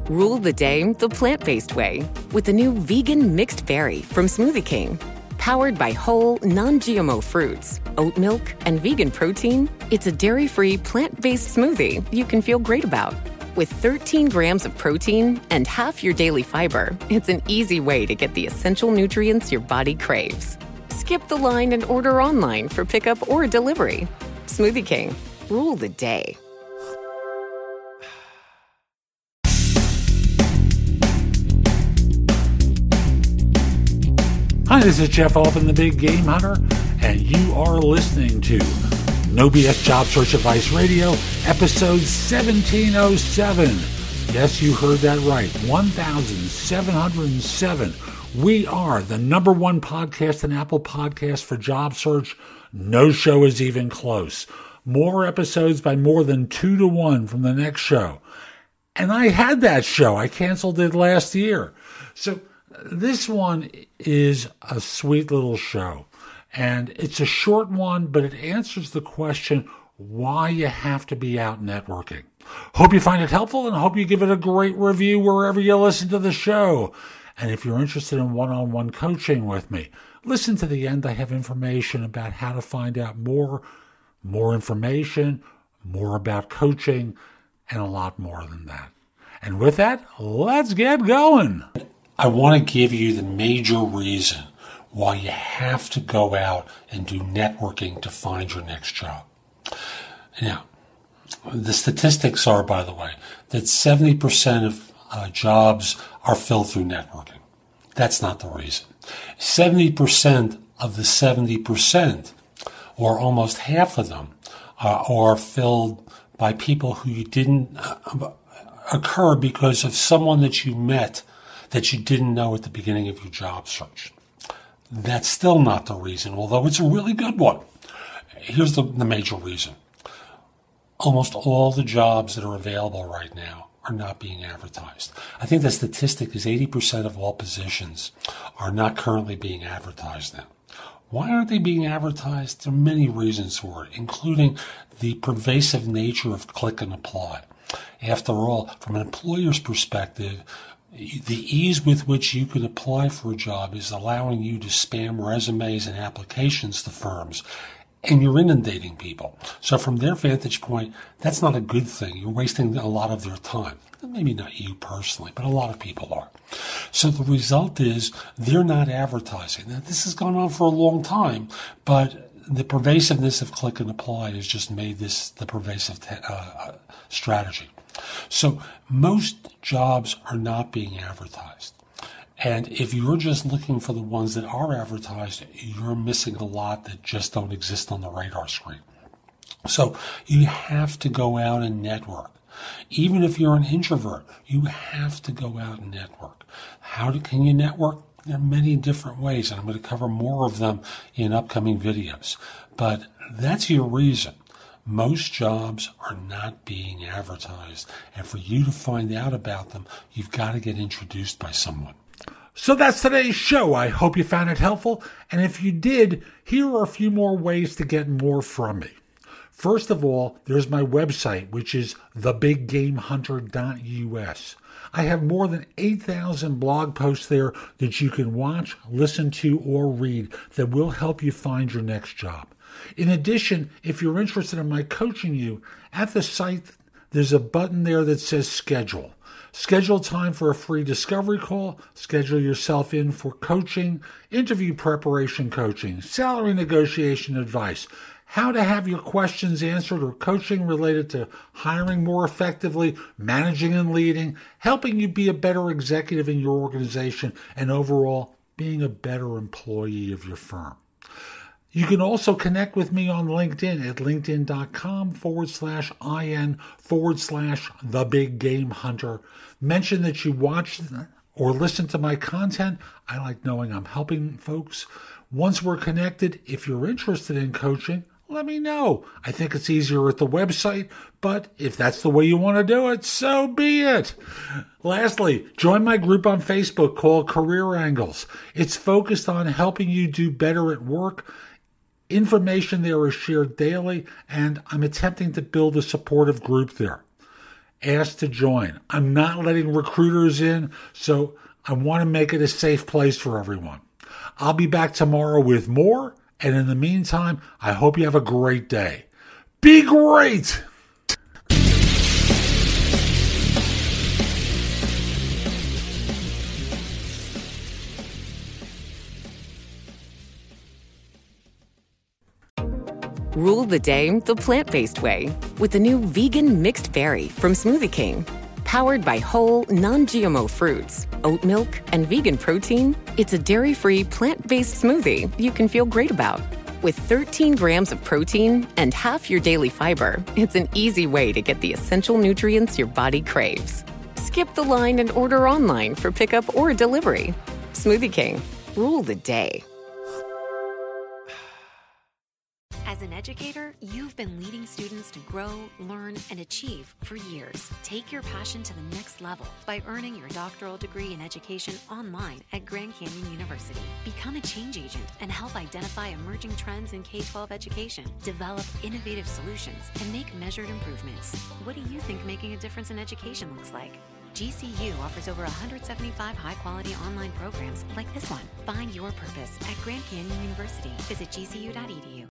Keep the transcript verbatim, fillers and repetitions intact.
Rule the day the plant-based way with the new vegan mixed berry from Smoothie King. Powered by whole, non-G M O fruits, oat milk, and vegan protein, it's a dairy-free, plant-based smoothie you can feel great about. With thirteen grams of protein and half your daily fiber, it's an easy way to get the essential nutrients your body craves. Skip the line and order online for pickup or delivery. Smoothie King. Rule the day. Hi, this is Jeff Altman, the Big Game Hunter, and you are listening to No B S Job Search Advice Radio, episode seventeen oh seven. Yes, you heard that right, one thousand seven hundred seven. We are the number one podcast in Apple Podcasts for job search. No show is even close. More episodes by more than two to one from the next show. And I had that show. I canceled it last year. So this one is a sweet little show, and it's a short one, but it answers the question why you have to be out networking. Hope you find it helpful, and hope you give it a great review wherever you listen to the show. And if you're interested in one-on-one coaching with me, listen to the end. I have information about how to find out more, more information, more about coaching, and a lot more than that. And with that, let's get going. I want to give you the major reason why you have to go out and do networking to find your next job. Now, the statistics are, by the way, that seventy percent of uh, jobs are filled through networking. That's not the reason. seventy percent of the seventy percent, or almost half of them, uh, are filled by people who didn't uh, occur because of someone that you met that you didn't know at the beginning of your job search. That's still not the reason, although it's a really good one. Here's the, the major reason. Almost all the jobs that are available right now are not being advertised. I think the statistic is eighty percent of all positions are not currently being advertised now. Why aren't they being advertised? There are many reasons for it, including the pervasive nature of click and apply. After all, from an employer's perspective, the ease with which you can apply for a job is allowing you to spam resumes and applications to firms, and you're inundating people. So from their vantage point, that's not a good thing. You're wasting a lot of their time. Maybe not you personally, but a lot of people are. So the result is they're not advertising. Now, this has gone on for a long time, but the pervasiveness of click and apply has just made this the pervasive uh, strategy. So most jobs are not being advertised. And if you're just looking for the ones that are advertised, you're missing a lot that just don't exist on the radar screen. So you have to go out and network. Even if you're an introvert, you have to go out and network. How do, can you network? There are many different ways, and I'm going to cover more of them in upcoming videos. But that's your reason. Most jobs are not being advertised, and for you to find out about them, you've got to get introduced by someone. So that's today's show. I hope you found it helpful, and if you did, here are a few more ways to get more from me. First of all, there's my website, which is the big game hunter dot U S. I have more than eight thousand blog posts there that you can watch, listen to, or read that will help you find your next job. In addition, if you're interested in my coaching you, at the site, there's a button there that says schedule. Schedule time for a free discovery call, schedule yourself in for coaching, interview preparation coaching, salary negotiation advice, how to have your questions answered, or coaching related to hiring more effectively, managing and leading, helping you be a better executive in your organization, and overall being a better employee of your firm. You can also connect with me on LinkedIn at linkedin.com forward slash IN forward slash the big game hunter. Mention that you watched or listened to my content. I like knowing I'm helping folks. Once we're connected, if you're interested in coaching, let me know. I think it's easier at the website, but if that's the way you want to do it, so be it. Lastly, join my group on Facebook called Career Angles. It's focused on helping you do better at work. Information there is shared daily, and I'm attempting to build a supportive group there. ask to join. I'm not letting recruiters in, so I want to make it a safe place for everyone. I'll be back tomorrow with more, and in the meantime, I hope you have a great day. Be great! Rule the day the plant-based way with the new vegan mixed berry from Smoothie King. Powered by whole, non-G M O fruits, oat milk, and vegan protein, it's a dairy-free, plant-based smoothie you can feel great about. With thirteen grams of protein and half your daily fiber, it's an easy way to get the essential nutrients your body craves. Skip the line and order online for pickup or delivery. Smoothie King. Rule the day. As an educator, you've been leading students to grow, learn, and achieve for years. Take your passion to the next level by earning your doctoral degree in education online at Grand Canyon University. Become a change agent and help identify emerging trends in K twelve education. Develop innovative solutions and make measured improvements. What do you think making a difference in education looks like? G C U offers over one hundred seventy-five high-quality online programs like this one. Find your purpose at Grand Canyon University. Visit G C U dot E D U.